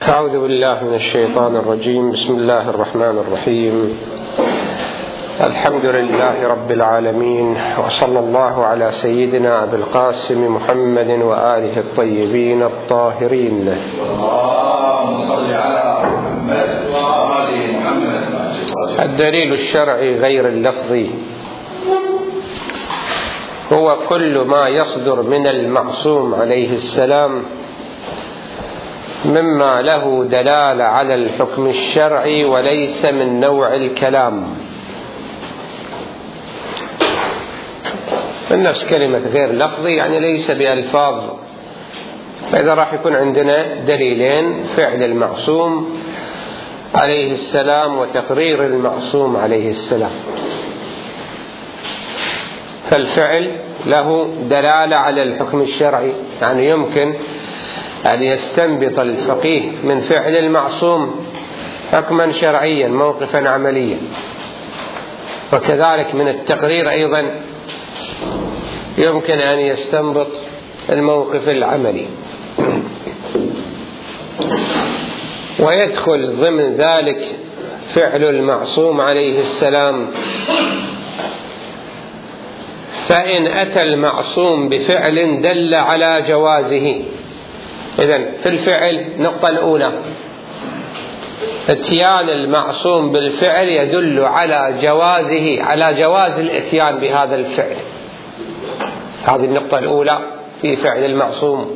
أعوذ بالله من الشيطان الرجيم. بسم الله الرحمن الرحيم. الحمد لله رب العالمين، وصلى الله على سيدنا أبي القاسم محمد وآله الطيبين الطاهرين. الدليل الشرعي غير اللفظي هو كل ما يصدر من المعصوم عليه السلام مما له دلالة على الحكم الشرعي وليس من نوع الكلام. النفس كلمة غير لفظي يعني ليس بألفاظ، فإذا راح يكون عندنا دليلين: فعل المعصوم عليه السلام وتقرير المعصوم عليه السلام. فالفعل له دلالة على الحكم الشرعي، يعني يمكن أن يستنبط الفقيه من فعل المعصوم حكما شرعيا موقفا عمليا، وكذلك من التقرير أيضا يمكن أن يستنبط الموقف العملي. ويدخل ضمن ذلك فعل المعصوم عليه السلام، فإن أتى المعصوم بفعل دل على جوازه. إذن في الفعل النقطة الأولى: اتيان المعصوم بالفعل يدل على جوازه، على جواز الاتيان بهذا الفعل. هذه النقطة الأولى في فعل المعصوم.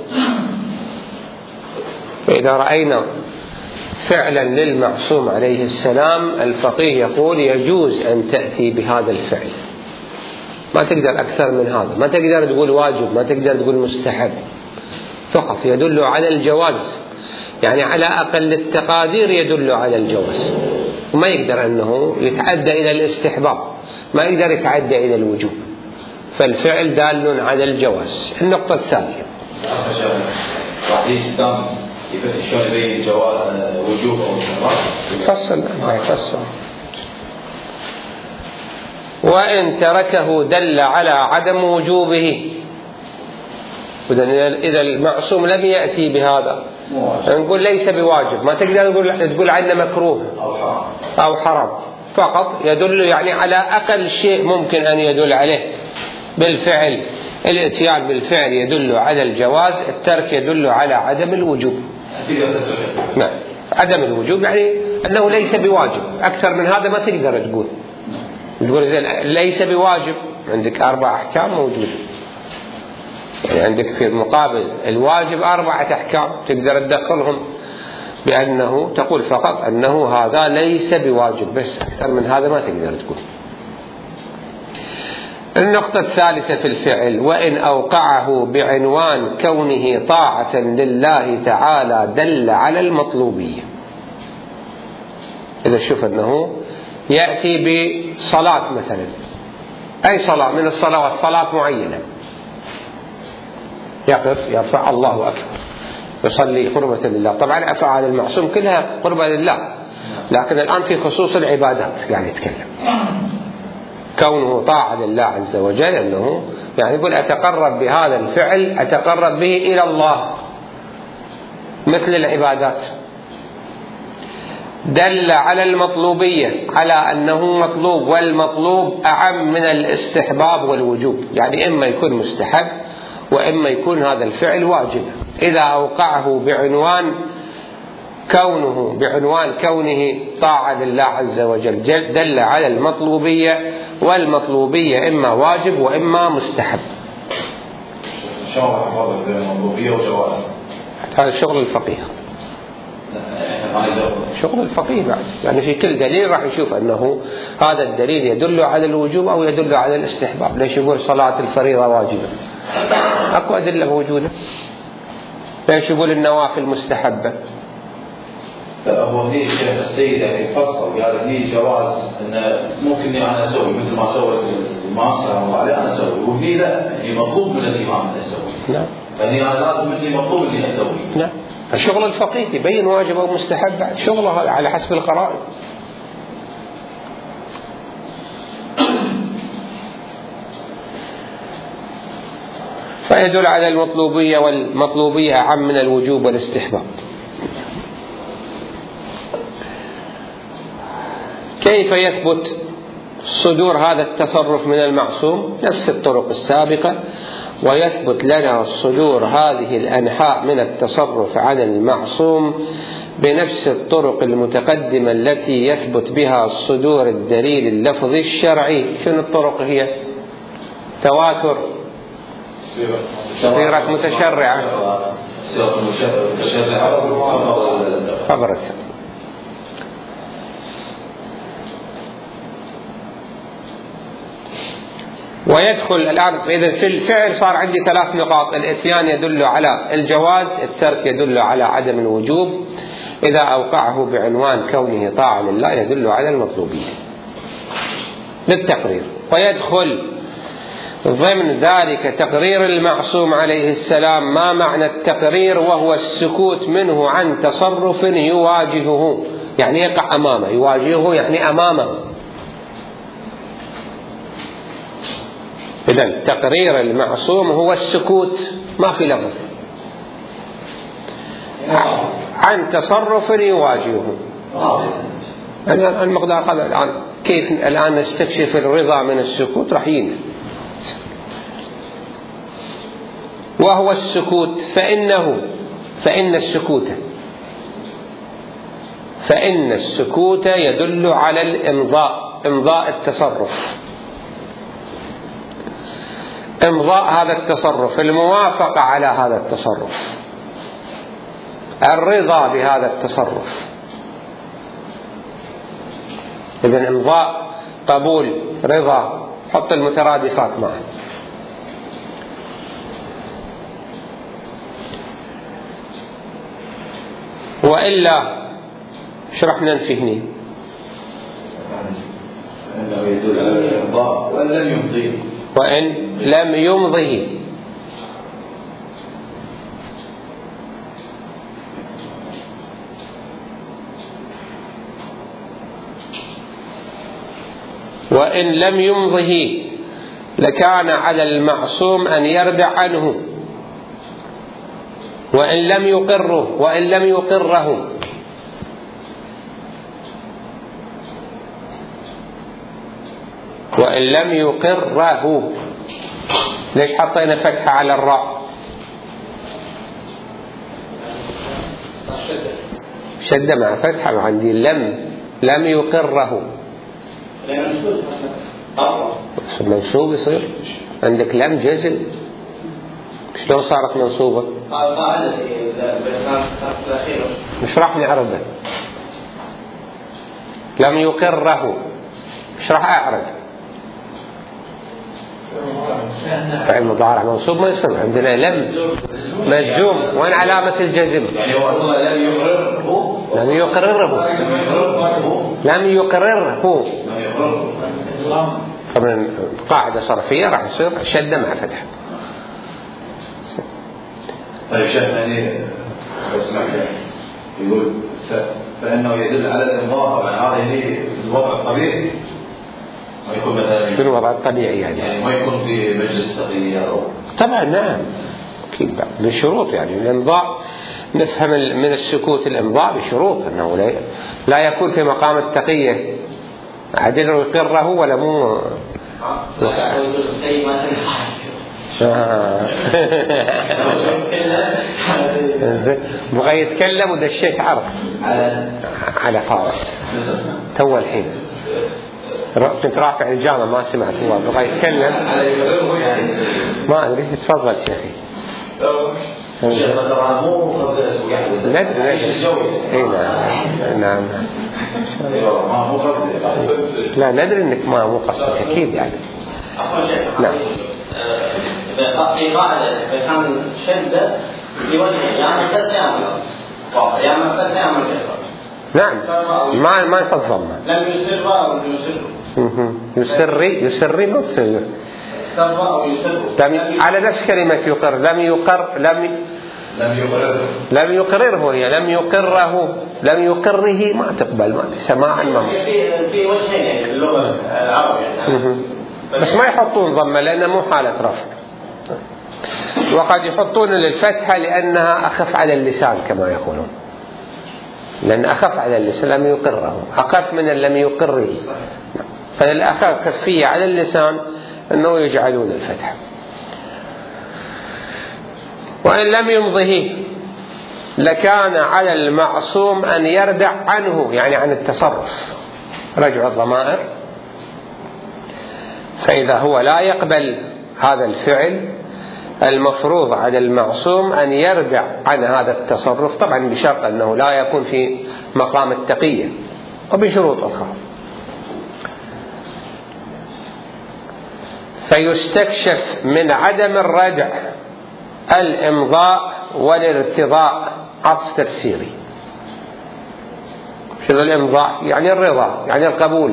فإذا رأينا فعلا للمعصوم عليه السلام، الفقيه يقول يجوز أن تأتي بهذا الفعل، ما تقدر أكثر من هذا، ما تقدر تقول واجب، ما تقدر تقول مستحب، فقط يدل على الجواز، يعني على أقل التقادير يدل على الجواز، وما يقدر أنه يتعدى إلى الاستحباب، ما يقدر يتعدى إلى الوجوب، فالفعل دال على الجواز. النقطة الثانية: يفصل وإن تركه دل على عدم وجوبه. إذا المعصوم لم يأتي بهذا نقول ليس بواجب، ما تقدر تقول عنه مكروه أو حرام، فقط يدل يعني على أقل شيء ممكن أن يدل عليه بالفعل. الاتيان بالفعل يدل على الجواز، الترك يدل على عدم الوجوب. نعم، عدم الوجوب يعني أنه ليس بواجب، أكثر من هذا ما تقدر تقول ليس بواجب. عندك 4 أحكام موجودة، يعني عندك في المقابل الواجب 4 أحكام تقدر تدخلهم بأنه تقول فقط أنه هذا ليس بواجب، بس أكثر من هذا ما تقدر تقول. النقطة الثالثة في الفعل: وإن أوقعه بعنوان كونه طاعة لله تعالى دل على المطلوبية. إذا شوف أنه يأتي بصلاة مثلا، أي صلاة من الصلوات، صلاة معينة، يقف يرفع الله أكبر يصلي قربة لله. طبعا أفعال المعصوم كلها قربة لله، لكن الآن في خصوص العبادات يعني يتكلم. كونه طاعة لله عز وجل أنه يعني يقول أتقرب بهذا الفعل، أتقرب به إلى الله، مثل العبادات. دل على المطلوبية، على أنه مطلوب، والمطلوب أعم من الاستحباب والوجوب، يعني إما يكون مستحب وإما يكون هذا الفعل واجب. إذا أوقعه بعنوان كونه طاعة لله عز وجل دل على المطلوبية، والمطلوبية إما واجب وإما مستحب. هذا شغل الفقيه، شغل الفقيه بعد، يعني في كل دليل راح يشوف أنه هذا الدليل يدل على الوجوب أو يدل على الاستحباب. ليش يقول صلاة الفريضة واجبة؟ أكو أدلة موجودة. ليش يقول النوافل مستحبة؟ هو هي الشيخ السيد يعني فصل قال هي جواز أن ممكن أنا أسوي مثل ما سوى الماستر أو عليه أنا أسوي، وهي لا، هي مطلوب من الإمام أن أسوي. نعم. فهي أنا لازم مثلي مطلوب إني أسوي. نعم. فشغل الفقيه يبين واجب أو مستحب بعد شغله على حسب القرائن. فيدل على المطلوبية، والمطلوبية أعم من الوجوب والاستحباب. كيف يثبت صدور هذا التصرف من المعصوم؟ نفس الطرق السابقة. ويثبت لنا صدور هذه الأنحاء من التصرف عن المعصوم بنفس الطرق المتقدمة التي يثبت بها صدور الدليل اللفظي الشرعي. شنو الطرق هي؟ تواتر، صيغة متشرعة، خبرت. ويدخل الآن إذا في الفعل صار عندي 3 نقاط: الإتيان يدل على الجواز، الترك يدل على عدم الوجوب، إذا أوقعه بعنوان كونه طاعة لله يدل على المطلوبية بالتقرير. ويدخل ضمن ذلك تقرير المعصوم عليه السلام. ما معنى التقرير؟ وهو السكوت منه عن تصرف يواجهه، يعني يقع أمامه، يواجهه يعني أمامه. إذن تقرير المعصوم هو السكوت، ما في لفظ، عن تصرف يواجهه. المقدار هذا الآن كيف الآن نستكشف الرضا من السكوت راح ينزل. وهو السكوت فإن السكوت يدل على الإمضاء، إمضاء التصرف، إمضاء هذا التصرف، الموافقة على هذا التصرف، الرضا بهذا التصرف. إذن إمضاء، قبول، رضا، حط المترادفات معا. وإلا شو راح ننفي هنا؟ أنه يدل على الإمضاء وإن لم يمضيه، وإن لم يمضه. وإن لم يمضه لكان على المعصوم أن يردع عنه. وإن لم يقره، وإن لم يقره، وإن لم يقره. ليش حطينا فتحة على الراء؟ شدة مع فتحة عندي. لم يقره منصوب يصير عندك لم جزم. شلون صارت منصوبة؟ مش راح نعرضها. لم يقره مش راح أعرض. فعل مضارع منصوب ما يصير عندنا لم مجزوم. وين علامة الجزم؟ لم يقرره. لم يقرره. طبعا قاعدة صرفية راح يصير شدة مع فتح. طيب شيخنا يقول فإنه يدل على الإمضاء. طبعا هذه الوضع الطبيعي ما يكون مثلا. شنو الوضع الطبيعي يعني ما يكون في مجلس تقية أو. طبعا نعم أكيد بالشروط. يعني الإمضاء نفهم من السكوت الإمضاء بشروط أنه لا يكون في مقام التقية عدل يقره ولا مو. بغى يتكلم ودشيت عرض على فارس تو الحين. كنت رافع الجامعة ما سمعت. هو بغى يتكلم ما أدري. تفضل شيخي. نعم. لا ندري انك ما مو قصدك اكيد يعني. نعم. في قاعدة إذا كان شدة في وجهه يعني قد يعمل يعني قد يعمل نعم ما يفضل. لم يسر أو يسري ما تصير. على نفس كلمة يقر. لم يقرره هي لم يقره. لم يقره ما تقبل ما سماعا ما في وجهين اللغة العربية. بس ما يحطون ضمة لأنه مو حالة رفع. وقد يحطون للفتحة لأنها أخف على اللسان كما يقولون. لأن أخف على اللسان لم يقره، أخف من لم يقره. فالأخفية على اللسان أنه يجعلون الفتح. وإن لم يمضه لكان على المعصوم أن يردع عنه، يعني عن التصرف، رجع الضمائر. فإذا هو لا يقبل هذا الفعل المفروض على المعصوم أن يردع عن هذا التصرف، طبعا بشرط أنه لا يكون في مقام التقية وبشروط أخرى. فيستكشف من عدم الردع الإمضاء والارتضاء، عطف تفسيري. شنو الإمضاء؟ يعني الرضا، يعني القبول.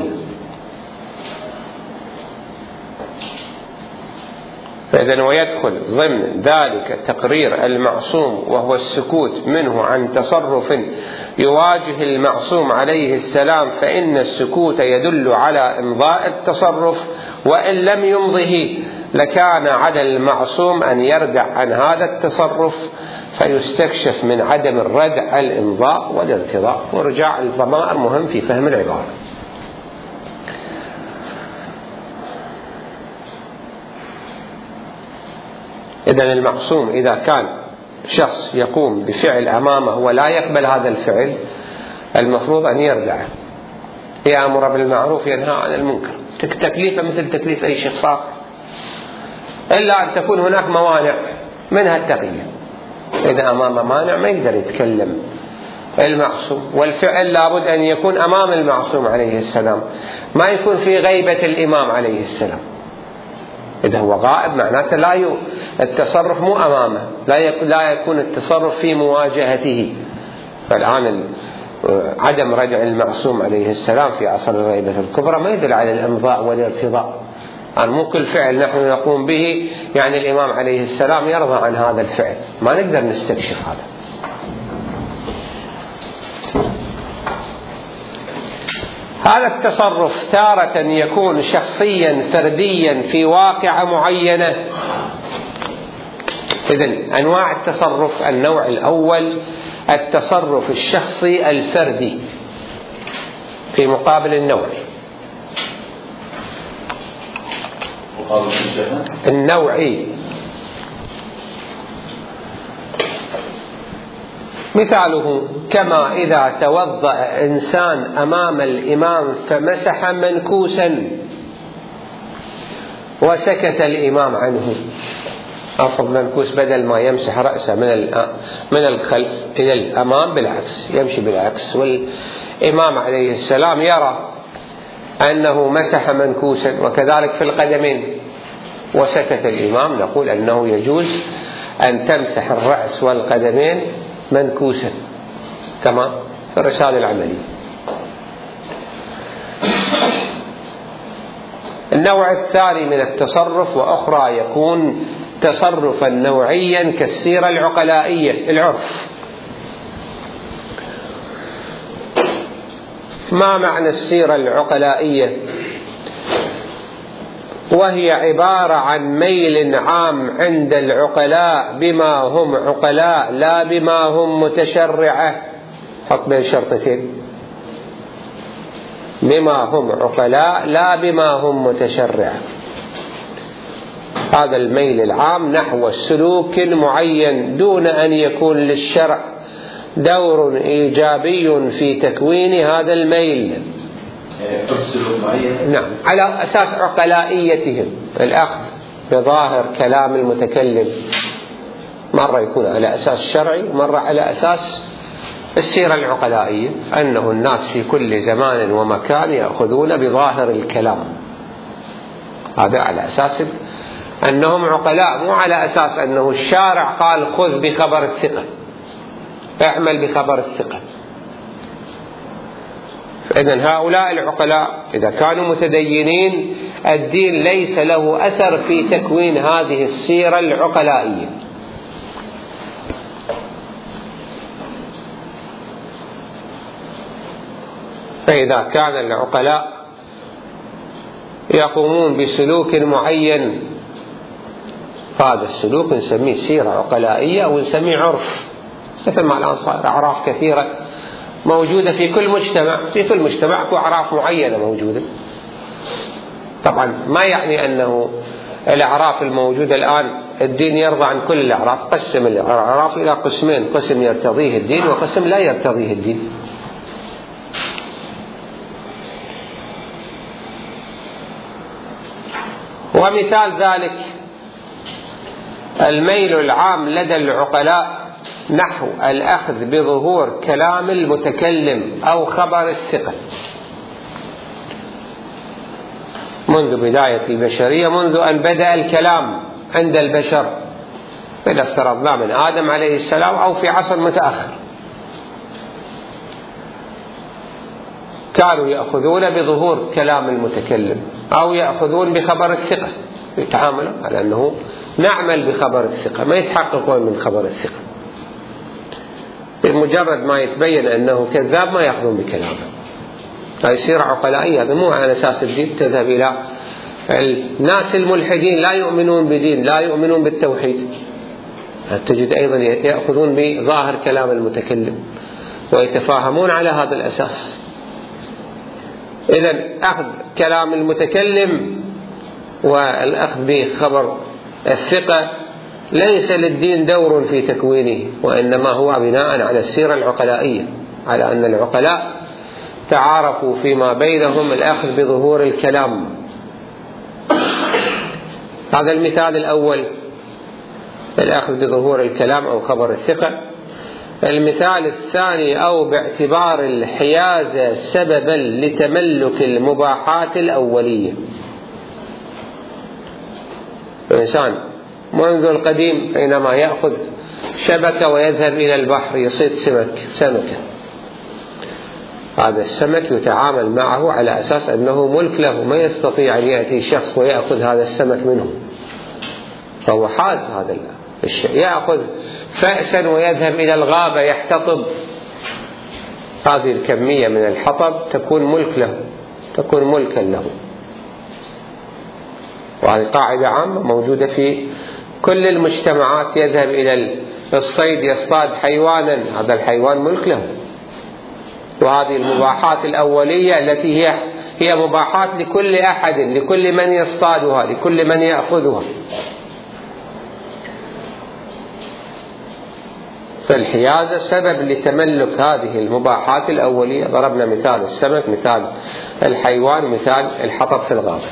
فإذن ويدخل ضمن ذلك تقرير المعصوم وهو السكوت منه عن تصرف يواجه المعصوم عليه السلام، فإن السكوت يدل على إمضاء التصرف. وإن لم يمضه لكان على المعصوم أن يردع عن هذا التصرف، فيستكشف من عدم الردع الإمضاء والارتضاء. ورجاع الضمائر مهم في فهم العبارة. إذن المعصوم إذا كان شخص يقوم بفعل أمامه ولا يقبل هذا الفعل، المفروض أن يردعه، يأمر بالمعروف ينهى عن المنكر، تكليفه مثل تكليف أي شخص آخر، إلا أن تكون هناك موانع منها التقية. إذا أمام مانع ما يقدر يتكلم المعصوم. والفعل لابد أن يكون أمام المعصوم عليه السلام، ما يكون في غيبة الإمام عليه السلام. إذا هو غائب معناته التصرف مو أمامه، لا يكون التصرف في مواجهته. فالآن عدم رجع المعصوم عليه السلام في عصر الغيبة الكبرى ما يدل على الإمضاء والارتضاء. يعني مو كل فعل نحن نقوم به يعني الإمام عليه السلام يرضى عن هذا الفعل، ما نقدر نستكشف هذا. هذا التصرف تارة يكون شخصيا فرديا في واقعة معينة. إذن أنواع التصرف: النوع الأول التصرف الشخصي الفردي في مقابل النوعي. مثاله: كما إذا توضأ إنسان أمام الإمام فمسح منكوسا وسكت الإمام عنه. أفضل منكوس بدل ما يمسح رأسه من الخلف إلى الأمام بالعكس، يمشي بالعكس، والإمام عليه السلام يرى أنه مسح منكوسا، وكذلك في القدمين، وسكت الإمام، نقول أنه يجوز أن تمسح الرأس والقدمين منكوسا كما في الرسالة العملية. النوع الثاني من التصرف وأخرى يكون تصرفا نوعيا كالسيرة العقلائية، العرف. ما معنى السيرة العقلائية؟ وهي عبارة عن ميل عام عند العقلاء بما هم عقلاء لا بما هم متشرعة. حط بين شرطتين: بما هم عقلاء لا بما هم متشرعة. هذا الميل العام نحو سلوك معين دون أن يكون للشرع دور إيجابي في تكوين هذا الميل. نعم، على أساس عقلائيتهم، الأخذ بظاهر كلام المتكلم، مرة يكون على أساس شرعي ومرة على أساس السيرة العقلائية، أنه الناس في كل زمان ومكان يأخذون بظاهر الكلام. هذا على أساس أنهم عقلاء، مو على أساس أنه الشارع قال خذ بخبر الثقة، اعمل بخبر الثقة. فإذن هؤلاء العقلاء إذا كانوا متدينين الدين ليس له أثر في تكوين هذه السيرة العقلائية. فإذا كان العقلاء يقومون بسلوك معين، هذا السلوك نسميه سيرة عقلائية ونسميه عرف، مثل ما الآن صار أعراف كثيرة موجودة في كل مجتمع، في كل مجتمع أكو أعراف معينة موجودة. طبعا ما يعني أنه الأعراف الموجودة الآن الدين يرضى عن كل الأعراف، قسم الأعراف إلى قسمين، قسم يرتضيه الدين وقسم لا يرتضيه الدين. ومثال ذلك الميل العام لدى العقلاء نحو الأخذ بظهور كلام المتكلم أو خبر الثقة منذ بداية البشرية، منذ أن بدأ الكلام عند البشر، إذا افترضنا من آدم عليه السلام أو في عصر متأخر، كانوا يأخذون بظهور كلام المتكلم أو يأخذون بخبر الثقة، يتعاملون على أنه نعمل بخبر الثقة، ما يتحققون من خبر الثقة. بمجرد ما يتبين أنه كذاب ما يأخذون بكلامه، فيصير عقلائي. هذا مو على أساس الدين. تذهب إلى الناس الملحدين لا يؤمنون بدين، لا يؤمنون بالتوحيد، تجد أيضا يأخذون بظاهر كلام المتكلم ويتفاهمون على هذا الأساس. إذن أخذ كلام المتكلم والأخذ بخبر الثقة ليس للدين دور في تكوينه، وإنما هو بناء على السيرة العقلائية، على أن العقلاء تعارفوا فيما بينهم الأخذ بظهور الكلام. هذا المثال الأول، الأخذ بظهور الكلام أو خبر الثقة. المثال الثاني أو باعتبار الحيازة سببا لتملك المباحات الأولية. الإنسان منذ القديم حينما يأخذ شبكة ويذهب إلى البحر يصيد سمكة، هذا السمك يتعامل معه على أساس أنه ملك له، ما يستطيع أن يأتي شخص ويأخذ هذا السمك منه، فهو حاز هذا الشيء. يأخذ فأسا ويذهب إلى الغابة يحتطب، هذه الكمية من الحطب تكون ملك له، تكون ملكا له. وهذه قاعدة عامة موجودة في كل المجتمعات. يذهب إلى الصيد يصطاد حيوانا، هذا الحيوان ملك له. وهذه المباحات الأولية التي هي مباحات لكل أحد، لكل من يصطادها، لكل من يأخذها. فالحيازة سبب لتملك هذه المباحات الأولية. ضربنا مثال السمك، مثال الحيوان، مثال الحطب في الغابة.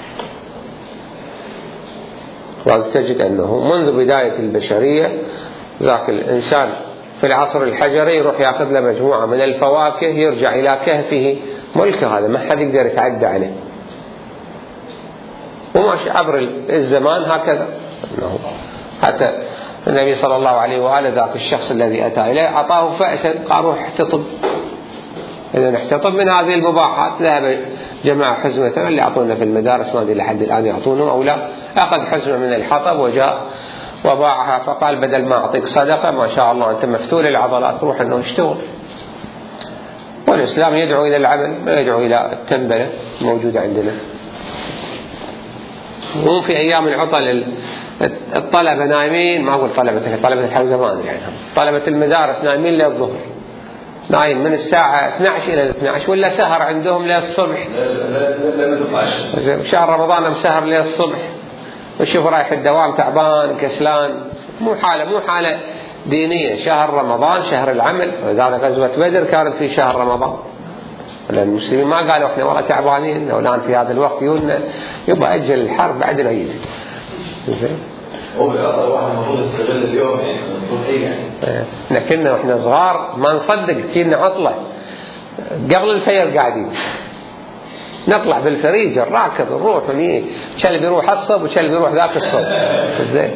وتجد أنه منذ بداية البشرية ذاك الإنسان في العصر الحجري يروح يأخذ له مجموعة من الفواكه، يرجع إلى كهفه، ملكه هذا، ما حد يقدر يتعدى عليه. وماشي عبر الزمان هكذا. حتى النبي صلى الله عليه وآله ذاك الشخص الذي أتى إليه أعطاه فأسا، قال روح احتطب. إذا احتطب من هذه المباحات. ذهب جماعة حزمة اللي يعطونا في المدارس، ما أدري لحد الآن يعطونه أو لا، أخذ حزمة من الحطب وجاء وباعها، فقال بدل ما أعطيك صدقة ما شاء الله أنت مفتول العضلات، روح أنه اشتغل. والإسلام يدعو إلى العمل، ما يدعو إلى التنبلة موجودة عندنا. مو في أيام العطل الطلبة نايمين، ما أقول طلبة الحوزة ما أدري عنهم، طلبة المدارس نايمين للظهر، نايم من الساعة 12 إلى 12، ولا سهر عندهم للصبح. شهر رمضان مسهر للصبح، وشوف رايح الدوام تعبان كسلان. مو حالة دينية. شهر رمضان شهر العمل، ولذلك غزوة بدر كانت في شهر رمضان. لأن المسلمين ما قالوا احنا والله تعبانين والآن في هذا الوقت يبقى أجل الحرب بعد العيد. هو واحد المفروض يستغل اليوم يعني كنا واحنا صغار ما نصدق كنا عطلة قبل الفجر، قاعدين نطلع بالفريج الراكض نروح، كلب يروح الصب وكلب يروح ذاك الصب زين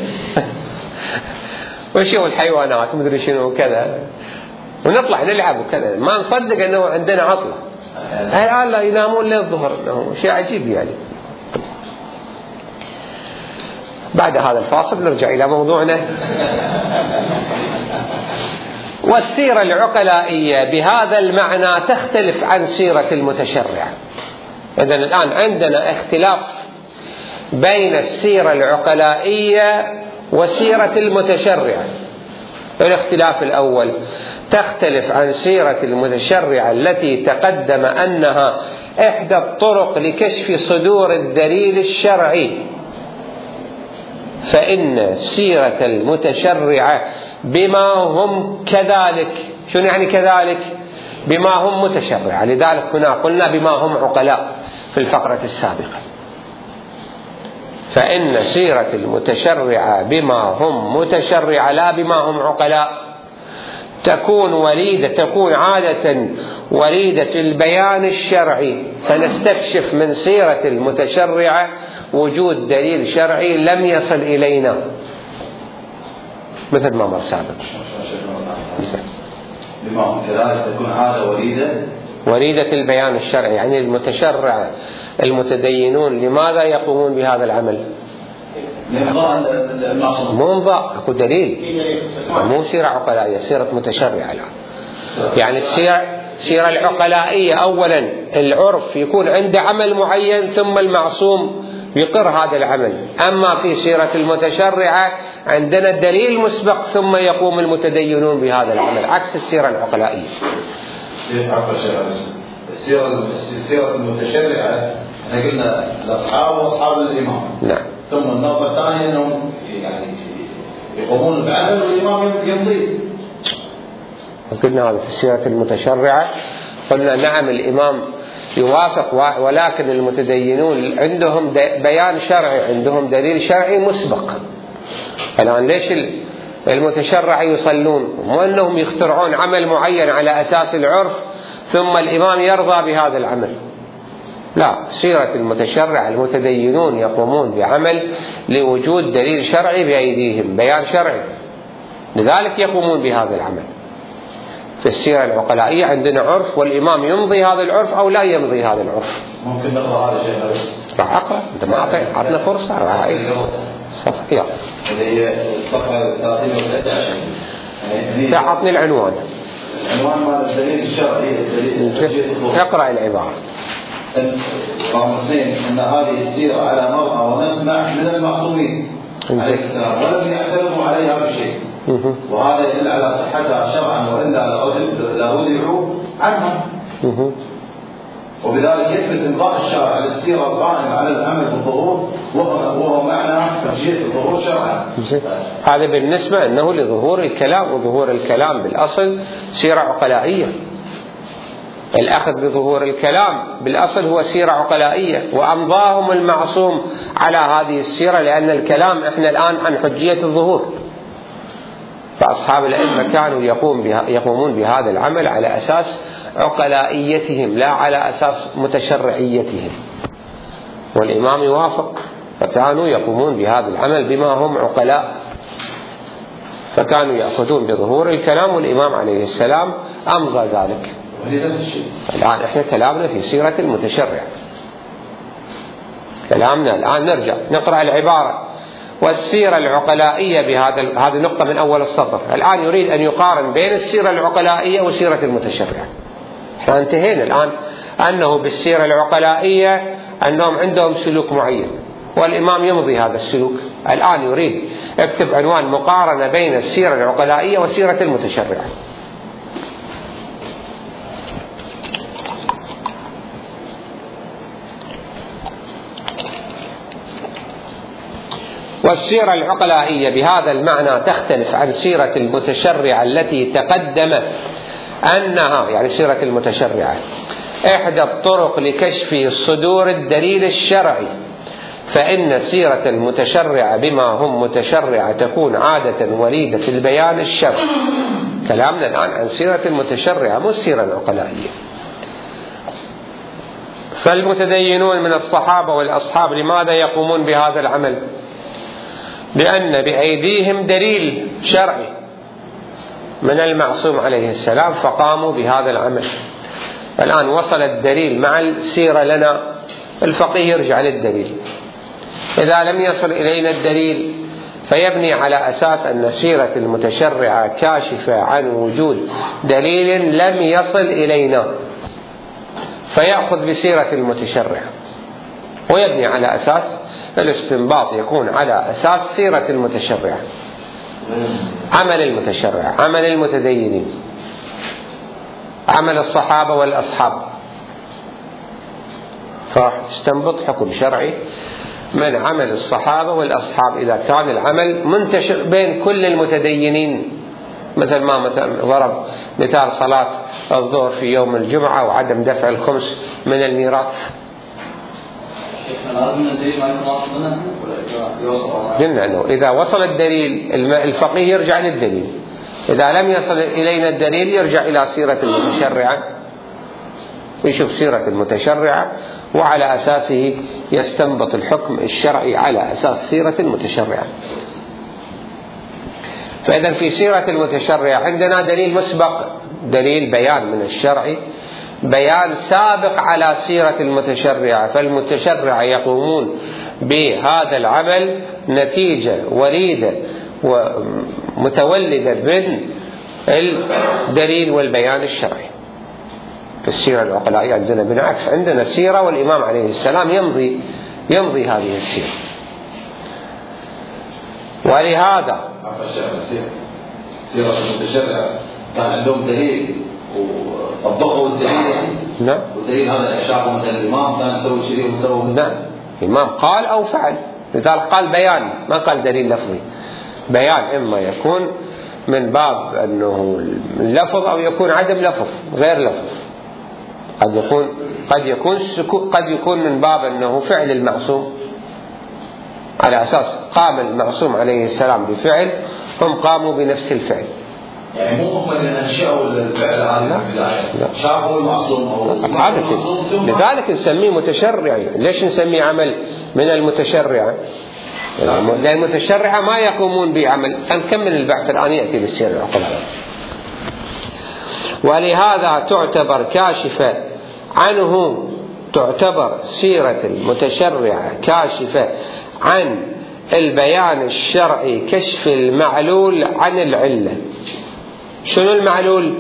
وشوف الحيوانات مدري شنو كذا، ونطلع نلعب وكذا، ما نصدق انه عندنا عطلة. هاي لا ينامون للظهر، شيء عجيب يعني. بعد هذا الفاصل نرجع إلى موضوعنا. والسيرة العقلائية بهذا المعنى تختلف عن سيرة المتشرع. إذن الآن عندنا اختلاف بين السيرة العقلائية وسيرة المتشرع. الاختلاف الأول تختلف عن سيرة المتشرعة التي تقدم أنها إحدى الطرق لكشف صدور الدليل الشرعي، فإن سيرة المتشرعة بما هم كذلك. شنو يعني كذلك؟ بما هم متشرعة. لذلك هنا قلنا بما هم عقلاء في الفقرة السابقة. فإن سيرة المتشرعة بما هم متشرعة لا بما هم عقلاء تكون عادة وليدة البيان الشرعي، فنستكشف من سيرة المتشرعة وجود دليل شرعي لم يصل إلينا، مثل ما مر سابقا. بما هم كذلك تكون عادة وليدة البيان الشرعي، يعني المتشرع المتدينون لماذا يقومون بهذا العمل؟ مو انضاء، اكو دليل، مو سيرة عقلائية، سيرة متشرعة. يعني السيرة العقلائية أولا العرف يكون عنده عمل معين ثم المعصوم يقر هذا العمل. أما في سيرة المتشرعة عندنا دليل مسبق ثم يقوم المتدينون بهذا العمل، عكس السيرة العقلائية. السيرة المتشرعة احنا قلنا الأصحاب وأصحاب الإمام. نعم. ثم النقطة الثانية أنهم يعني يقومون بعمل والإمام يمضي. قلنا هذا في السيرة المتشرعة، قلنا نعم الإمام يوافق، ولكن المتدينون عندهم بيان شرعي، عندهم دليل شرعي مسبق. الآن ليش المتشرع يصلون؟ مو أنهم يخترعون عمل معين على أساس العرف ثم الإمام يرضى بهذا العمل، لا، سيرة المتشرع المتدينون يقومون بعمل لوجود دليل شرعي بأيديهم، بيان شرعي، لذلك يقومون بهذا العمل. في السيرة العقلائية عندنا عرف والإمام يمضي هذا العرف أو لا يمضي هذا العرف. ممكن نقرأ هذا الشيء؟ راح أقرأ، أنت ما أعطينا فرصة. راح صفحة اللي هي الصفحة 30 أعطني العنوان. العنوان مال الدليل الشرعي. اقرأ العبارة. رقم 2 أن هذه السيرة على مرأى ونسمع من المعصومين عليه السلام ولم يعترضوا عليها بشيء، وهذا يدل على صحتها شرعا وإلا لرجعوا عنها. وبذلك يثبت إمضاء الشرع على السيرة القائمة على العمل بالظهور، وهو معنى ترجيح الظهور شرعا. هذا بالنسبة أنه لظهور الكلام، وظهور الكلام بالأصل سيرة عقلائية. الأخذ بظهور الكلام بالأصل هو سيرة عقلائية، وأمضاهم المعصوم على هذه السيرة، لأن الكلام إحنا الآن عن حجية الظهور. فأصحاب العلم كانوا يقومون بهذا العمل على أساس عقلائيتهم لا على أساس متشرعيتهم، والإمام يوافق، فكانوا يقومون بهذا العمل بما هم عقلاء، فكانوا يأخذون بظهور الكلام، والإمام عليه السلام أمضى ذلك. الآن إحنا كلامنا في سيرة المتشرع، كلامنا الآن نرجع نقرأ العبارة. والسيرة العقلائية هذه نقطة من أول السطر. الآن يريد أن يقارن بين السيرة العقلائية وسيرة المتشرع. احنا انتهينا الآن أنه بالسيرة العقلائية أنهم عندهم سلوك معين والإمام يمضي هذا السلوك. الآن يريد اكتب عنوان مقارنة بين السيرة العقلائية وسيرة المتشرع. والسيرة العقلائية بهذا المعنى تختلف عن سيرة المتشرعة التي تقدم أنها، يعني سيرة المتشرعة، إحدى الطرق لكشف صدور الدليل الشرعي، فإن سيرة المتشرعة بما هم متشرعة تكون عادة وليدة البيان الشرعي. كلامنا الآن عن سيرة المتشرعة مو السيرة العقلائية. فالمتدينون من الصحابة والأصحاب لماذا يقومون بهذا العمل؟ لأن بأيديهم دليل شرعي من المعصوم عليه السلام فقاموا بهذا العمل. الآن وصل الدليل مع السيرة لنا، الفقيه يرجع للدليل. إذا لم يصل إلينا الدليل فيبني على أساس أن سيرة المتشرعة كاشفة عن وجود دليل لم يصل إلينا، فيأخذ بسيرة المتشرع، ويبني على أساس الاستنباط يكون على أساس سيرة المتشرع، عمل المتشرع، عمل المتدينين. عمل الصحابة والأصحاب، فراح تستنبط حكم شرعي من عمل الصحابة والأصحاب إذا كان العمل منتشر بين كل المتدينين، مثل ما ضرب مثال صلاة الظهر في يوم الجمعة وعدم دفع الخمس من الميراث. قلنا أنه إذا وصل الدليل الفقيه يرجع للدليل، إذا لم يصل إلينا الدليل يرجع إلى سيرة المتشرعة، يشوف سيرة المتشرعة وعلى أساسه يستنبط الحكم الشرعي على أساس سيرة المتشرعة. فإذا في سيرة المتشرعة عندنا دليل مسبق، دليل بيان من الشرع، بيان سابق على سيرة المتشرعة، فالمتشرعة يقومون بهذا العمل نتيجة وليدة ومتولدة من الدليل والبيان الشرعي. في السيرة العقلائية عندنا بالعكس، عندنا سيرة والإمام عليه السلام يمضي هذه السيرة. ولهذا سيرة المتشرعة كان عندهم دليل وطبقوا الدليل، نعم، والدليل هذا إشاعة مثل الإمام كان يسوي شيء وسوي، نعم، الإمام قال أو فعل، لذلك قال بيان ما قال دليل لفظي. بيان إما يكون من باب أنه لفظ أو يكون عدم لفظ غير لفظ، قد يكون من باب أنه فعل المعصوم، على أساس قام المعصوم عليه السلام بفعل هم قاموا بنفس الفعل. يعني مو هم اللي أنشأوا الفعل هذا في البداية، شافوا المعصوم أو لذلك نسميه متشرع. ليش نسميه عمل من المتشرع؟ لأن المتشرعة ما يقومون بعمل. نكمل البحث الآن يأتي بالسير العقلائي. ولهذا تعتبر كاشفة عنه، تعتبر سيرة المتشرعة كاشفة عن البيان الشرعي كشف المعلول عن العلة. شنو المعلول؟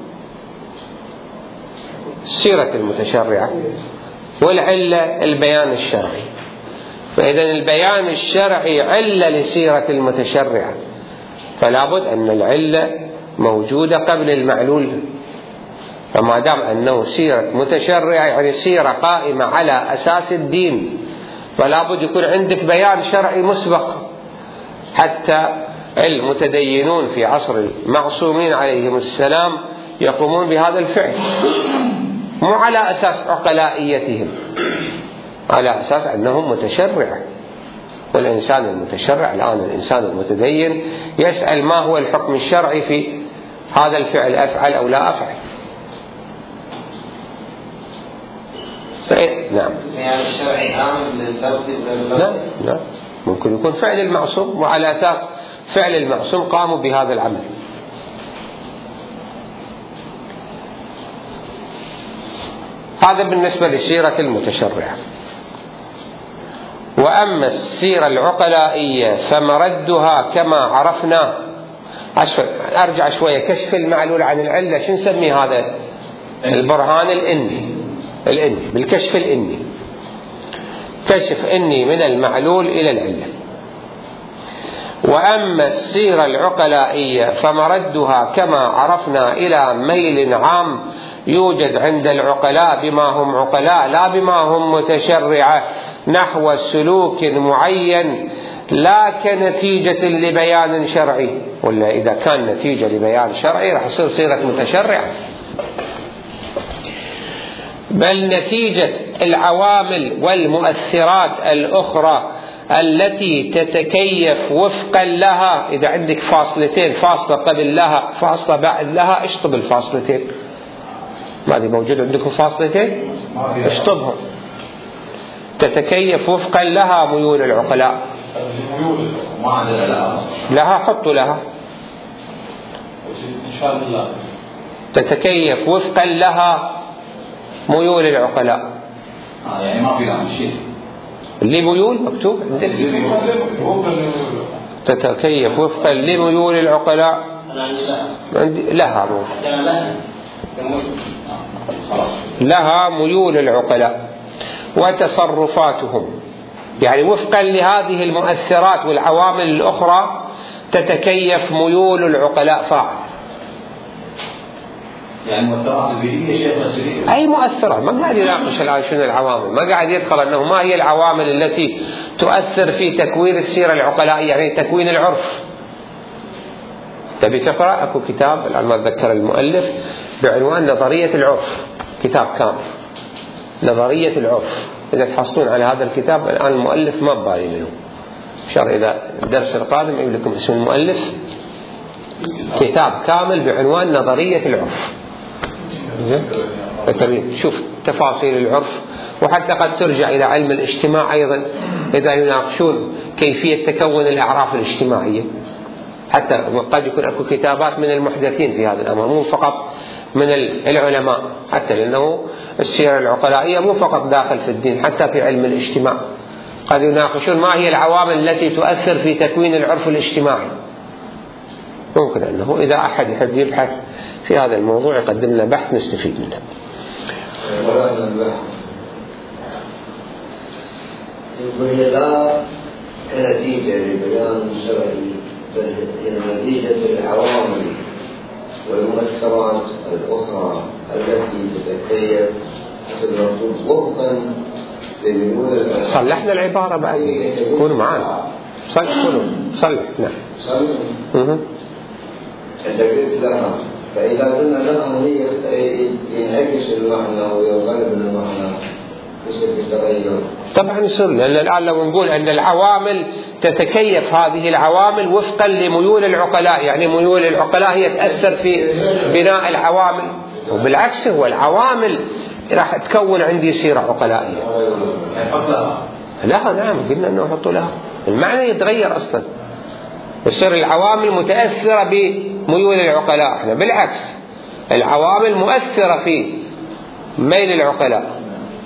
سيرة المتشرعة، والعلة البيان الشرعي. فإذا البيان الشرعي علة لسيرة المتشرعة، فلا بد أن العلة موجودة قبل المعلول. فما دام أنه سيرة متشرعة يعني سيرة قائمة على أساس الدين، فلا بد يكون عندك بيان شرعي مسبق، حتى المتدينون في عصر المعصومين عليهم السلام يقومون بهذا الفعل، مو على أساس عقلائيتهم، على أساس أنهم متشرع. والإنسان المتشرع الآن الإنسان المتدين يسأل ما هو الحكم الشرعي في هذا الفعل، أفعل أو لا أفعل. نعم. يعني الشرعي عام للفرد. نعم، ممكن يكون فعل المعصوم، وعلى أساس فعل المعصوم قاموا بهذا العمل. هذا بالنسبة للسيرة المتشرعة. وأما السيرة العقلائية فمردها كما عرفنا. أرجع شوية، كشف المعلول عن العلة شو نسمي هذا؟ البرهان الإني بالكشف الإني، كشف إني من المعلول إلى العلة. وأما السيرة العقلائية فمردها كما عرفنا إلى ميل عام يوجد عند العقلاء بما هم عقلاء لا بما هم متشرعة نحو سلوك معين لا كنتيجة لبيان شرعي. ولا إذا كان نتيجة لبيان شرعي راح يصير سيرة متشرعة، بل نتيجة العوامل والمؤثرات الأخرى التي تتكيف وفقا لها. إذا عندك فاصلتين، فاصلة قبل لها فاصلة بعد لها، اشطب الفاصلتين. ما دي موجود عندكم فاصلتين؟ اشطبهم. تتكيف وفقا لها ميول العقلاء. لها حطوا لها. تتكيف وفقا لها ميول العقلاء. يعني ما في لها شيء. اللي ميول مكتوب عندك. تتكيف وفقا لميول العقلاء. لها لها ميول العقلاء وتصرفاتهم، يعني وفقا لهذه المؤثرات والعوامل الأخرى تتكيف ميول العقلاء فاعل. يعني المؤثرات البيئية شيء مسؤولية. أي مؤثرة، ما قاعد يناقش الآن شنو العوامل، ما قاعد يدخل أنه ما هي العوامل التي تؤثر في تكوين السيرة العقلائية، يعني تكوين العرف. تبي تقرأ أكو كتاب الآن ما أتذكر المؤلف بعنوان نظرية العرف، كتاب كامل نظرية العرف. إذا تحصلون على هذا الكتاب الآن المؤلف ما ببالي منه، إن شاء الله إذا الدرس القادم يجيب لكم اسم المؤلف. كتاب كامل بعنوان نظرية العرف. شوف تفاصيل العرف، وحتى قد ترجع إلى علم الاجتماع أيضا إذا يناقشون كيفية تكون الأعراف الاجتماعية. حتى قد يكون أكو كتابات من المحدثين في هذا الأمر، مو فقط من العلماء، حتى لأنه السيرة العقلائية مو فقط داخل في الدين، حتى في علم الاجتماع قد يناقشون ما هي العوامل التي تؤثر في تكوين العرف الاجتماعي. ممكن أنه إذا أحد يحب يبحث في هذا الموضوع يقدم لنا بحث نستفيد منه. البيضاء كنتيجة لبيان شرعي، بل نتيجة العوامل والمؤثرات الأخرى التي تتكيف حسب المطلوب وفقا لميول. صلحنا العبارة بعد، كونوا معنا صلح. نعم صلح. أنت قلت لها، فإذا قلنا لها هي ينعكس المعنى ويغلب المعنى يصير بالتغير. طبعا يصير، لأن الآن لو نقول أن العوامل تتكيف هذه العوامل وفقا لميول العقلاء، يعني ميول العقلاء هي تأثر في بناء العوامل، وبالعكس هو العوامل راح تكون عندي سيرة عقلائية. لا نعم قلنا أنه حطوا لها، المعنى يتغير أصلا، يصير العوامل متأثرة بميول العقلاء. احنا بالعكس العوامل مؤثرة في ميل العقلاء.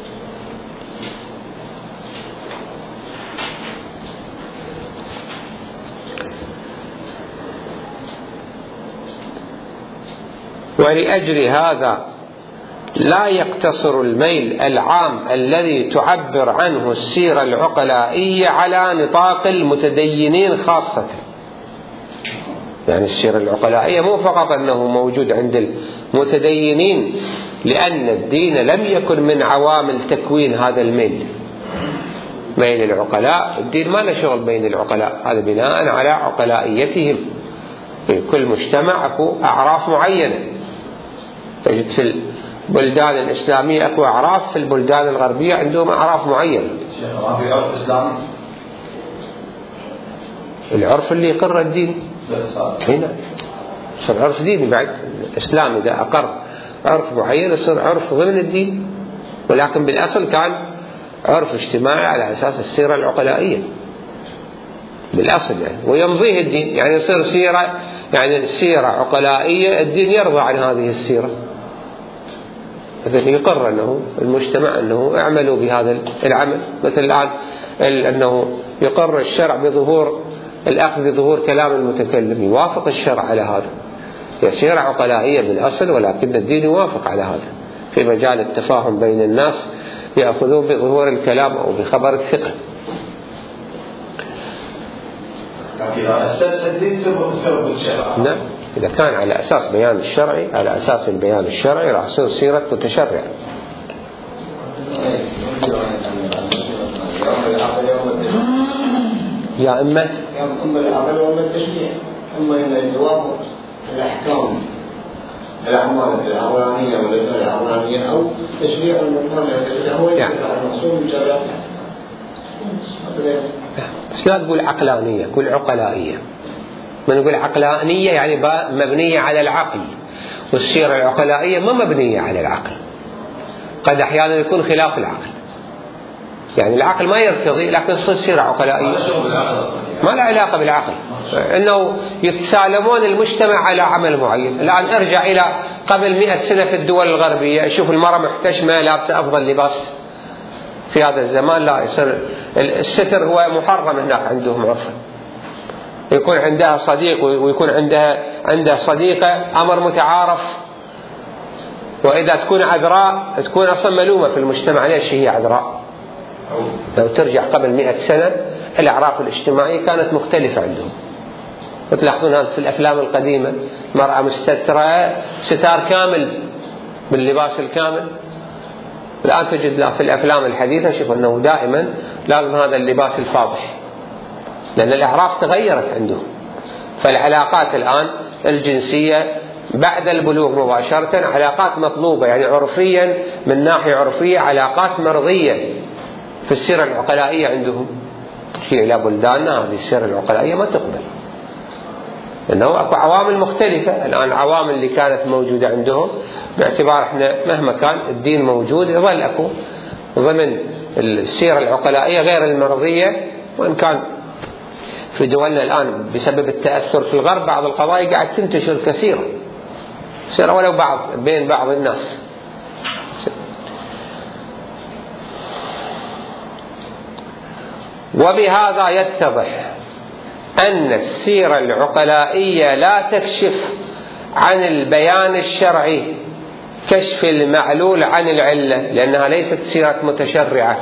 ولأجل هذا لا يقتصر الميل العام الذي تعبر عنه السيرة العقلائية على نطاق المتدينين خاصة. يعني السيرة العقلائية مو فقط أنه موجود عند المتدينين، لأن الدين لم يكن من عوامل تكوين هذا الميل، ميل العقلاء. الدين ما له شغل بين العقلاء، هذا بناء على عقلائيتهم. في كل مجتمع أكو أعراف معينة، تجد في البلدان الإسلامية أكو أعراف، في البلدان الغربية عندهم أعراف معينة. في عرف إسلامي، العرف اللي يقر الدين هنا يصير عرف ديني. بعد الإسلام إذا أقر عرف معين يصير عرف ضمن الدين، ولكن بالأصل كان عرف اجتماعي على أساس السيرة العقلائية بالأصل يعني، ويمضيه الدين، يعني يصير سيرة، يعني السيرة عقلائية الدين يرضى عن هذه السيرة، مثل يقر أنه المجتمع أنه اعملوا بهذا العمل. مثل الآن أنه يقر الشرع بظهور الأخذ بظهور كلام المتكلم، يوافق الشرع على هذا، هي سيرة عقلائية بالأصل، ولكن الدين يوافق على هذا. في مجال التفاهم بين الناس يأخذون بظهور الكلام أو بخبر الثقة. نعم، إذا كان على أساس بيان الشرعي، على أساس البيان الشرعي راح تصير سيرة متشرع. يا إما العقل وإما التشريع، إما أن يتوافق الأحكام الأعمال العقلانية والأفعال العقلانية أو تشريع المقتنع هو المقصود من شريعته. بس لا تقول عقلانية، قول عقلائية. من نقول عقلانية يعني مبنية على العقل، والسيرة العقلائية ما مبنية على العقل، قد أحيانا يكون خلاف العقل، يعني العقل ما يرتضي لكن تصير سيرة عقلائية ما له علاقة بالعقل، إنه يتسالمون المجتمع على عمل معين. الآن أرجع إلى قبل 100 سنة في الدول الغربية، أشوف المرأة محتشمة لابسة أفضل لباس. في هذا الزمان لا، يصير الستر هو محرم هناك عندهم عرفا، يكون عندها صديق ويكون عندها صديقة أمر متعارف، وإذا تكون عذراء تكون أصلا ملومة في المجتمع. ليش هي عذراء؟ لو ترجع قبل 100 سنة الأعراف الاجتماعية كانت مختلفة عندهم. تلاحظون في الأفلام القديمة مرأة مستترة ستار كامل باللباس الكامل. الآن تجد في الأفلام الحديثة شوف أنه دائما لازم هذا اللباس الفاضح، لأن الأعراف تغيرت عندهم. فالعلاقات الآن الجنسية بعد البلوغ مباشرة علاقات مطلوبة، يعني عرفيا من ناحية عرفية علاقات مرضية في السيرة العقلائية عندهم. في إلى بلداننا هذه السيرة العقلائية ما تقبل، لأنه أكو عوامل مختلفة. الآن العوامل اللي كانت موجودة عندهم باعتبار احنا مهما كان الدين موجود يظل أكو ضمن السيرة العقلائية غير المرضية، وإن كان في دولنا الآن بسبب التأثر في الغرب بعض القضايا قاعد تنتشر كثيرا، سيرة ولو بين بعض الناس. وبهذا يتضح أن السيرة العقلائية لا تكشف عن البيان الشرعي كشف المعلول عن العلة، لأنها ليست سيرة متشرعة،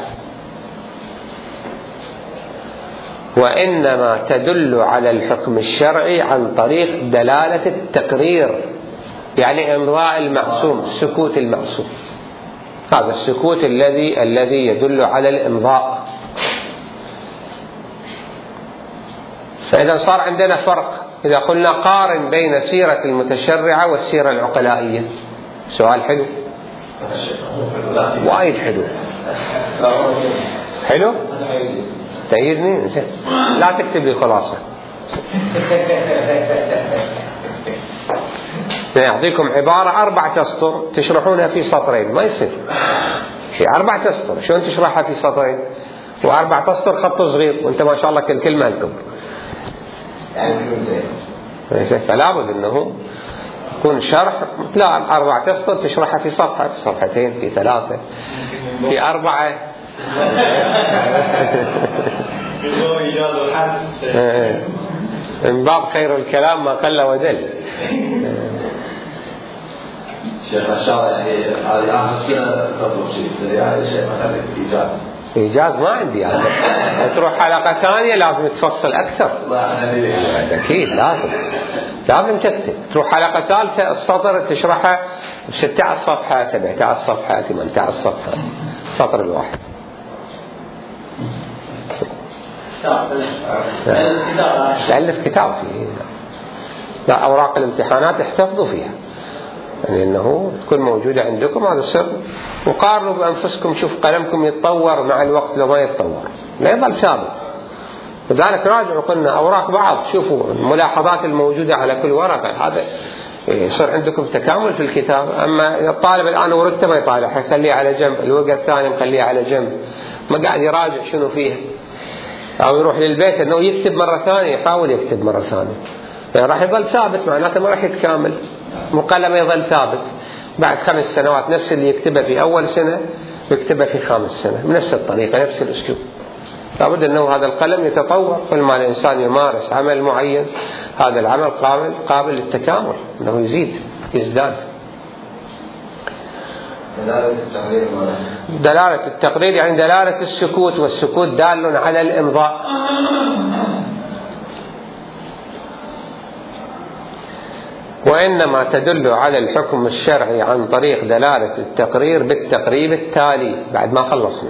وإنما تدل على الحكم الشرعي عن طريق دلالة التقرير، يعني إمضاء المعصوم، سكوت المعصوم، هذا السكوت الذي يدل على الإمضاء. فإذا صار عندنا فرق إذا قلنا قارن بين سيرة المتشرعة والسيرة العقلائية. سؤال حلو، وايد حلو. حلو؟ تأيدني؟ لا تكتب لي خلاصة. يعطيكم عبارة 4 أسطر تشرحونها في سطرين، ما يصير. في 4 أسطر شلون تشرحها في سطرين؟ و4 أسطر خط صغير وانت ما شاء الله كل كلمة لكم. فلا بد انه يكون شرح. لا 4 أسطر تشرحها في صفحة، في صفحتين، في 3، في 4. من باب خير الكلام ما قل ودل. شيخ ما شاء الله، يعني هذه مسكينة تطلب شيء يعني شيء مثلا إيجاز ما عندي هذا. تروح حلقة ثانية لازم تفصل أكثر. أكيد لازم تكتب. تروح حلقة ثالثة السطر تشرحها 16 صفحة، 17 صفحة، 18 صفحة، السطر الواحد. تألف كتاب فيه. لا أوراق الامتحانات احتفظوا فيها، يعني أنه تكون موجودة عندكم. هذا السر. وقارنوا بأنفسكم، شوف قلمكم يتطور مع الوقت لو ما يتطور، لا يظل ثابت. لذلك راجعوا قلنا أوراق بعض، شوفوا الملاحظات الموجودة على كل ورقة، هذا يصير عندكم تكامل في الكتاب. أما الطالب الآن ورقته ما يطالع، يخليه على جنب، الورقة الثانية مخليه على جنب، ما قاعد يراجع شنو فيه. أو يروح للبيت أنه يكتب مرة ثانية، يحاول يكتب مرة ثانية، يعني راح يظل ثابت، معناته ما راح يتكامل. مقلم يظل ثابت بعد 5 سنوات، نفس اللي يكتبه في أول سنة يكتبه في 5 سنة، بنفس الطريقة، نفس الأسلوب. لابد أنه هذا القلم يتطور. كل ما الإنسان يمارس عمل معين هذا العمل قابل للتكامل، أنه يزداد. دلالة التقرير يعني دلالة السكوت، والسكوت دال على الإمضاء. وإنما تدل على الحكم الشرعي عن طريق دلالة التقرير بالتقريب التالي. بعد ما خلصنا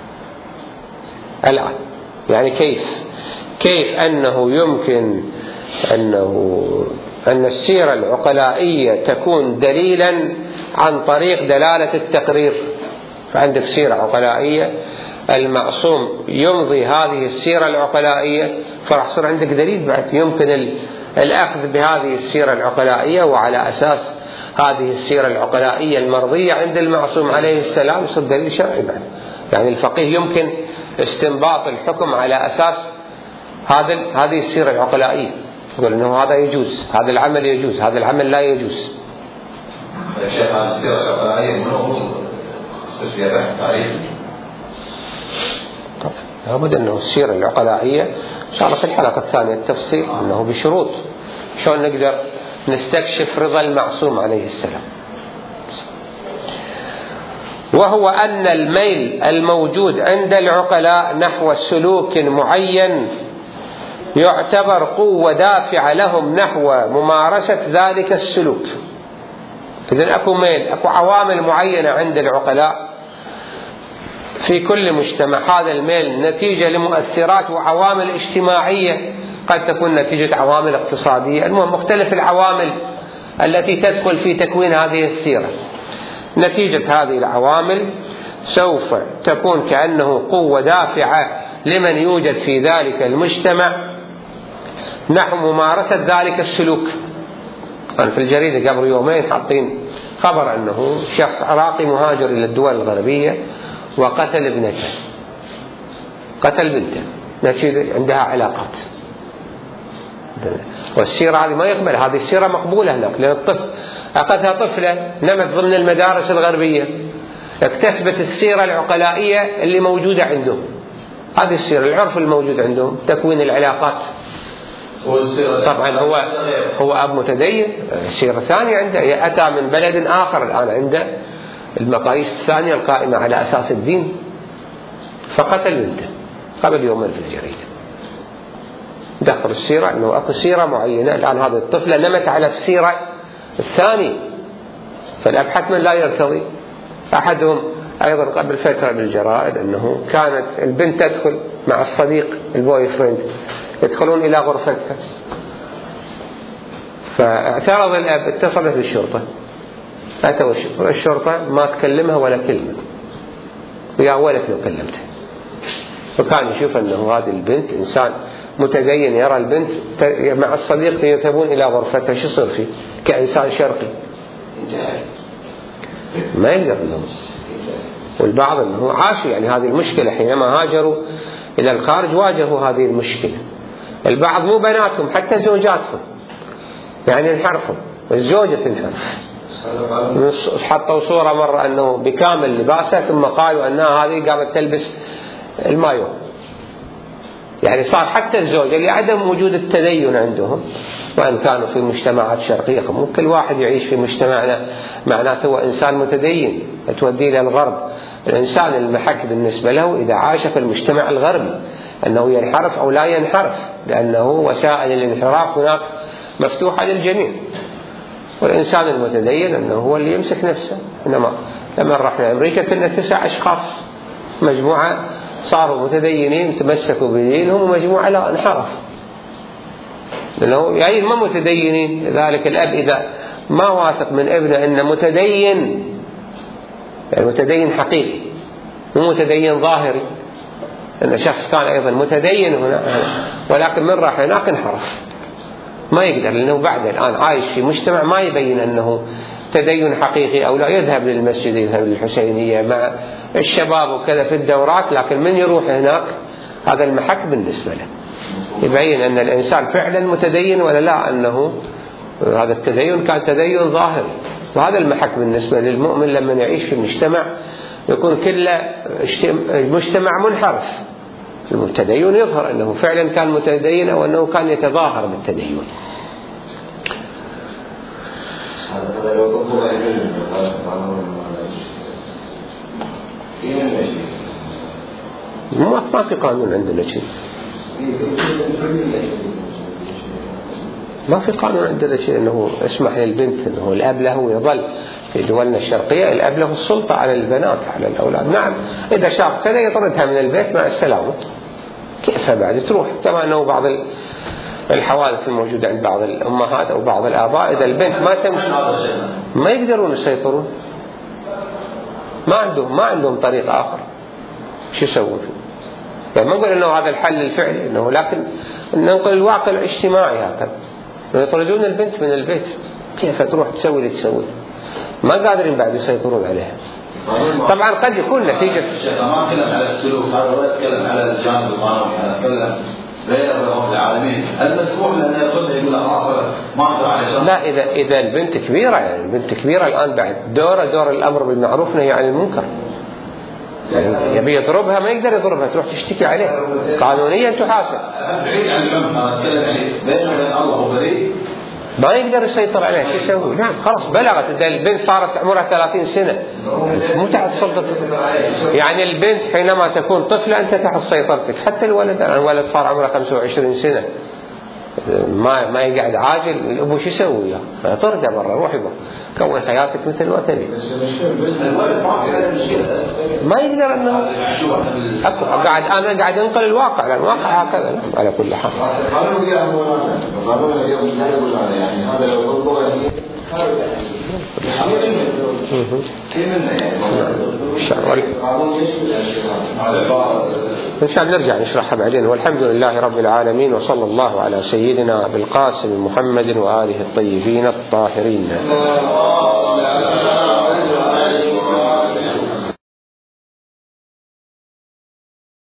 الآن يعني كيف أنه يمكن أن السيرة العقلائية تكون دليلا عن طريق دلالة التقرير. فعندك سيرة عقلائية، المعصوم يمضي هذه السيرة العقلائية، فراح يصير عندك دليل بعد يمكن الأخذ بهذه السيرة العقلائية، وعلى أساس هذه السيرة العقلائية المرضية عند المعصوم عليه السلام يصير دليل شرعي بعد. يعني الفقيه يمكن استنباط الحكم على أساس هذه السيرة العقلائية، يقول إنه هذا يجوز، هذا العمل يجوز، هذا العمل لا يجوز. الشيخ هذه السيرة العقلائية منه استشهاد تاريخ. لابد أنه السيرة العقلائية إن شاء الله في الحلقة الثانية التفصيل أنه بشروط شلون نقدر نستكشف رضا المعصوم عليه السلام. وهو أن الميل الموجود عند العقلاء نحو سلوك معين يعتبر قوة دافعة لهم نحو ممارسة ذلك السلوك. إذن أكو ميل، أكو عوامل معينة عند العقلاء في كل مجتمع. هذا الميل نتيجة لمؤثرات وعوامل اجتماعية، قد تكون نتيجة عوامل اقتصادية، المهم مختلف العوامل التي تدخل في تكوين هذه السيرة. نتيجة هذه العوامل سوف تكون كأنه قوة دافعة لمن يوجد في ذلك المجتمع نحو ممارسة ذلك السلوك. أنا في الجريدة قبل يومين حاطين خبر أنه شخص عراقي مهاجر إلى الدول الغربية وقتل ابنته، قتل بنته، نتيجة عندها علاقات. والسيرة هذه ما يقبل، هذه السيرة مقبولة هناك، لأن الطفل أخذها طفلة نمت ضمن المدارس الغربية، اكتسبت السيرة العقلائية اللي موجودة عندهم. هذه السيرة العرف الموجود عندهم، تكوين العلاقات. طبعا هو أب متدين، سيرة ثانية عنده، أتى من بلد آخر الآن عنده المقاييس الثانية القائمة على أساس الدين، فقتل بنته قبل يومين في الجريدة. دخل السيرة أنه أكو سيرة معينة، الآن هذه الطفلة نمت على السيرة الثانية، فالأب حتما لا يرتضي. أحدهم أيضا قبل فترة بالجرائد أنه كانت البنت تدخل مع الصديق البوي فريند، يدخلون إلى غرفتها، فاعترض الأب، اتصلت بالشرطة، أتوا الشرطة ما تكلمها ولا كلمة، ويا ولك لو كلمتها. وكان يشوف أنه هذه البنت إنسان متدين، يرى البنت مع الصديق يذهبون إلى غرفتها، شو يصير فيه كإنسان شرقي؟ ما يقدر لهم. والبعض أنه عاشوا يعني هذه المشكلة، حينما هاجروا إلى الخارج واجهوا هذه المشكلة. البعض مو بناتهم حتى زوجاتهم يعني انحرفوا، والزوجة تنحرف. حطوا صورة مرة أنه بكامل لباسها، ثم قالوا أنها هذه قامت تلبس المايو. يعني صار حتى الزوجة لعدم وجود التدين عندهم، وأن كانوا في مجتمعات شرقية. مو كل واحد يعيش في مجتمعنا معناته هو إنسان متدين، توديه إلى الغرب. الإنسان المحك بالنسبة له إذا عاش في المجتمع الغربي أنه ينحرف أو لا ينحرف، لأنه وسائل الانحراف هناك مفتوحة للجميع. والإنسان المتدين أنه هو اللي يمسك نفسه. إنما لما رحنا أمريكا كنا 9 أشخاص، مجموعة صاروا متدينين تمسكوا بدينهم، ومجموعة لا انحرفوا، لأنه يعني ما متدينين. لذلك الأب إذا ما واثق من ابنه أنه متدين، يعني متدين حقيقي مو متدين ظاهري، أن شخص كان أيضا متدين هنا ولكن من راح هناك انحرف، ما يقدر، لأنه بعد الآن عايش في مجتمع ما يبين أنه تدين حقيقي أو لا. يذهب للمسجد، يذهب للحسينية مع الشباب وكذا في الدورات، لكن من يروح هناك هذا المحك بالنسبة له يبين أن الإنسان فعلا متدين ولا لا، أنه هذا التدين كان تدين ظاهري. وهذا المحك بالنسبة للمؤمن لما يعيش في مجتمع يكون كله مجتمع منحرف. التدين يظهر أنه فعلا كان متدين أو أنه كان يتظاهر بالتدين. ما في قانون عندنا شيء، ما في قانون عندنا شيء أنه اسمح للبنت أنه الأب له يظل في دولنا الشرقية الأب له السلطة على البنات على الأولاد. نعم إذا شاف كذا يطردها من البيت مع السلامة، كيف بعد تروح. كما أنه بعض الحوادث الموجودة عند بعض الأمهات أو بعض الآباء إذا البنت ما تمشي ما يقدرون يسيطرون، ما عندهم طريق آخر، شو يسوون؟ يعني ما نقول أنه هذا الحل الفعلي أنه، لكن ننقل الواقع الاجتماعي هكذا، يطردون البنت من البيت، كيف تروح تسوي اللي تسوي؟ ما قادرين بعد يسيطرون عليها. طبعا قد يكون نتيجة ما أتكلم على السلوك هذا، ولا أتكلم على الجانب القانوني، أنا أتكلم غير رب العالمين المسموح لأن يقول ما أقدر عليه. لا إذا البنت كبيرة، يعني البنت كبيرة الآن بعد دور الأمر بالمعروف نهي عن المنكر، يعني يبي يضربها ما يقدر يضربها، تروح تشتكي عليه قانونيا تحاسب. بعيد عن الأمر، أنا أتكلم يعني بين الله وبريء ما يقدر يسيطر عليها، شو يسوي؟ نعم خلاص بلغت، إذا البنت صارت عمرها 30 سنة مو تحت سلطتك. يعني البنت حينما تكون طفلة أنت تحت سيطرتك، حتى الولد صار عمره 25 سنة ما يقعد عاجل. الأبو شو يسوي؟ طرده برا، روح يبا كون حياتك مثل ما تبي. ما يقدر انه انا قاعد انقل الواقع، لان الواقع هكذا على كل حال. إن شاء الله نرجع نشرحها بعدين. والحمد لله رب العالمين، وصلى الله على سيدنا بالقاسم محمد وآله الطيبين الطاهرين.